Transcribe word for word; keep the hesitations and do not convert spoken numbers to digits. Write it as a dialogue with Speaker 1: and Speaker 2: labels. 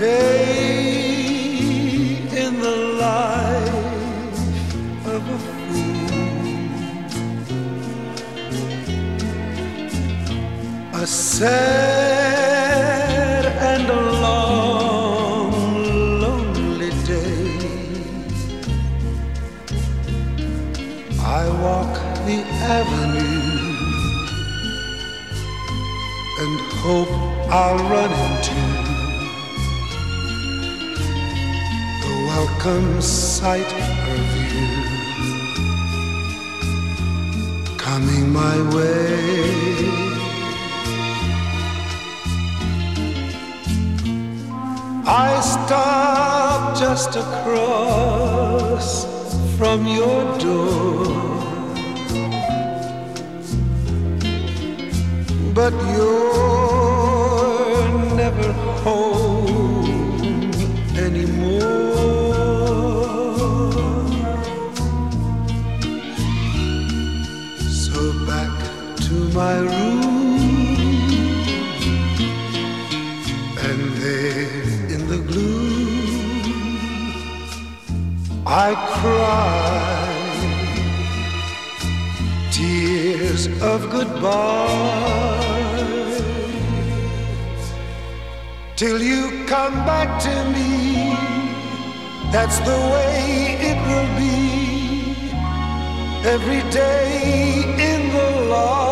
Speaker 1: day in the life of a fool, a sad and a long, lonely day. I walk the avenue and hope I'll run into the welcome sight of you coming my way. I stop just across from your door, but you're never home anymore. So back to my room, and there in the gloom I cry tears of goodbye, till you come back to me. That's the way it will be every day in the life